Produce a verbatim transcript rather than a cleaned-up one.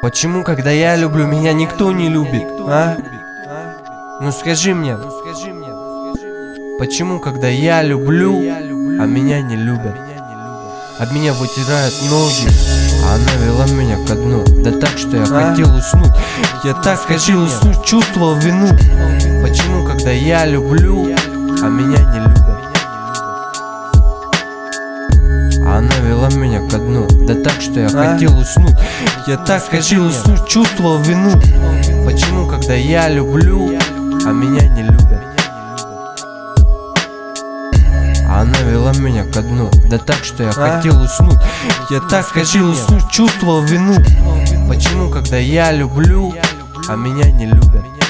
Почему, когда я люблю, меня никто не любит, а? Ну скажи мне, почему, когда я люблю, а меня не любят? Об меня вытирают ноги, а она вела меня ко дну. Да так, что я а? хотел уснуть. Я так хотел уснуть, чувствовал вину. Почему, когда я люблю, а меня не любят? А она вела меня ко дну. Да так, что я а? хотел уснуть. Я так хотел уснуть, чувствовал вину. Почему, когда я люблю, а меня не любят? А она вела меня ко дну. Да так, что я а? хотел уснуть. Я так хотел уснуть, чувствовал вину. Почему, когда я люблю, а меня не любят?